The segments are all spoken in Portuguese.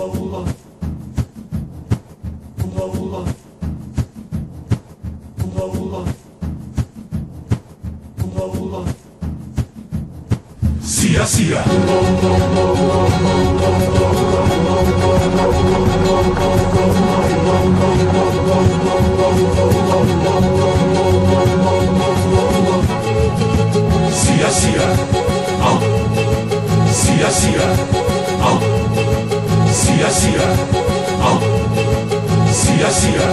Sia, sia. Sia, sia. Au. Sia, sia. Au. Sia, sia. Au. Sia, sia.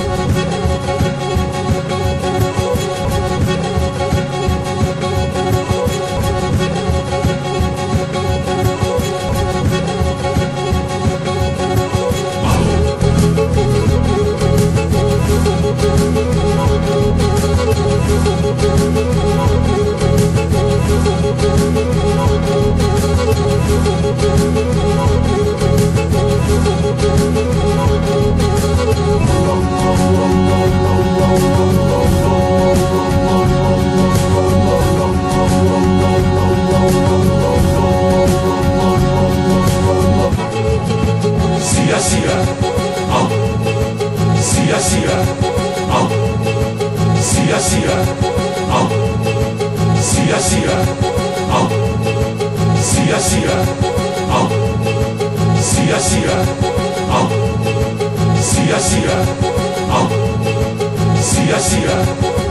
Sia, sia. Au. Sia, sia. Au. Sia, sia. Au. Sia, sia. Au. Sia, sia. Au. Sia, sia. Au. Sia, sia. Au. Sia, sia.